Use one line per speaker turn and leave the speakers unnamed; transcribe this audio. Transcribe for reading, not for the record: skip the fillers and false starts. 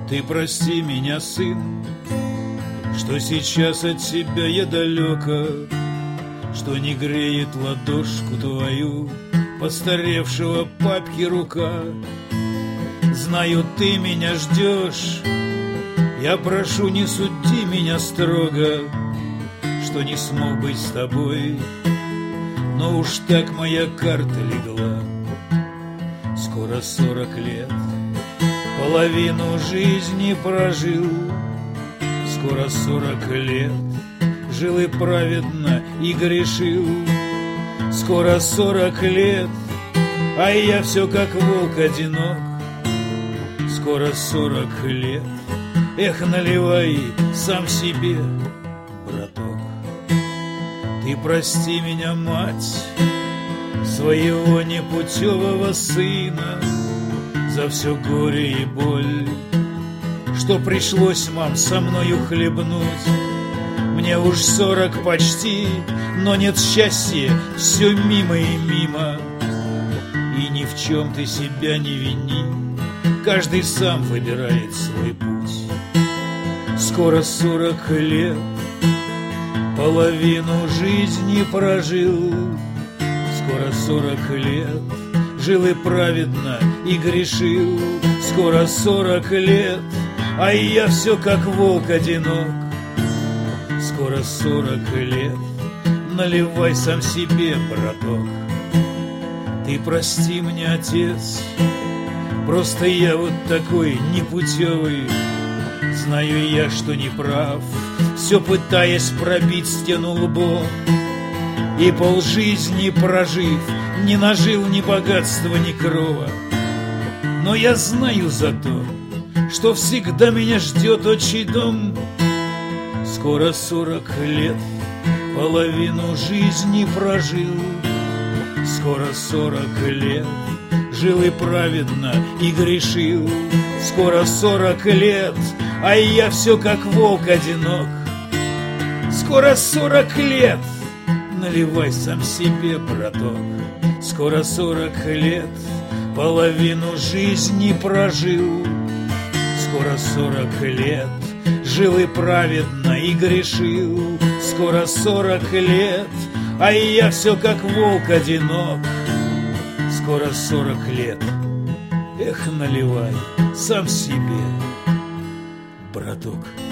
Ты прости меня, сын, что сейчас от тебя я далеко, что не греет ладошку твою постаревшего папки рука. Знаю, ты меня ждешь, я прошу, не суди меня строго, что не смог быть с тобой, но уж так моя карта легла. Скоро 40 лет, половину жизни прожил. Скоро 40 лет, жил и праведно, и грешил. Скоро 40 лет, а я все как волк одинок. Скоро 40 лет, эх, наливай сам себе, браток. Ты прости меня, мать, своего непутевого сына, за все горе и боль, что пришлось, мам, со мною хлебнуть. Мне уж 40 почти, но нет счастья, все мимо и мимо. И ни в чем ты себя не вини, каждый сам выбирает свой путь. Скоро 40 лет, половину жизни прожил. Скоро 40 лет, жил и праведно, и грешил. Скоро 40 лет, а я все как волк одинок. Скоро 40 лет, наливай сам себе, браток. Ты прости мне, отец, просто я вот такой непутевый. Знаю я, что не прав, все пытаясь пробить стену лбом. И полжизни прожив, не нажил ни богатства, ни крова. Но я знаю зато, что всегда меня ждет отчий дом. Скоро 40 лет, половину жизни прожил. Скоро 40 лет, жил и праведно, и грешил. Скоро 40 лет, а я все как волк одинок. Скоро 40 лет, наливай сам себе, браток. Скоро 40 лет, половину жизни прожил. Скоро 40 лет, жил и праведно, и грешил. Скоро 40 лет, а я все как волк одинок. Скоро 40 лет, эх, наливай сам себе, браток.